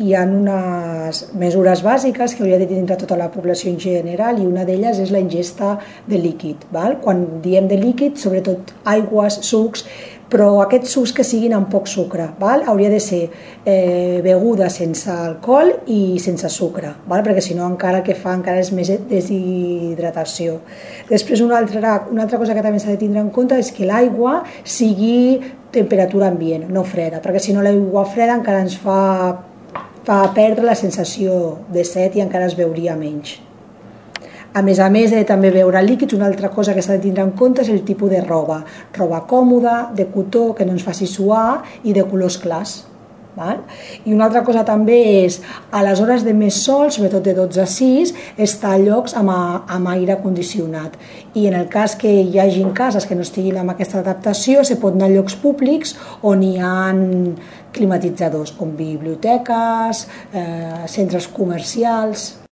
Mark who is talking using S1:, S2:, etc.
S1: hi ha unes mesures bàsiques que hauria de tindre tota la població en general, i una d'elles és la ingesta de líquid. Quan diem de líquid, sobretot aigües, sucs, però aquests sucs que siguin amb poc sucre. Hauria de ser beguda sense alcohol i sense sucre, perquè si no encara el que fa encara és més deshidratació. Després una altra cosa que també s'ha de tindre en compte és que l'aigua sigui temperatura ambient, no freda, perquè si no l'aigua freda encara ens fa perdre la sensació de set i encara es beuria menys. A més, de també beure líquids, una altra cosa que s'ha de tindre en compte és el tipus de roba. Roba còmoda, de cotó, que no ens faci suar i de colors clars. I una altra cosa també és, a les hores de més sol, sobretot de 12 a 6, estar a llocs amb aire condicionat. I en el cas que hi hagi cases que no estiguin amb aquesta adaptació, se pot anar a llocs públics on hi ha climatitzadors, com biblioteques, centres comercials.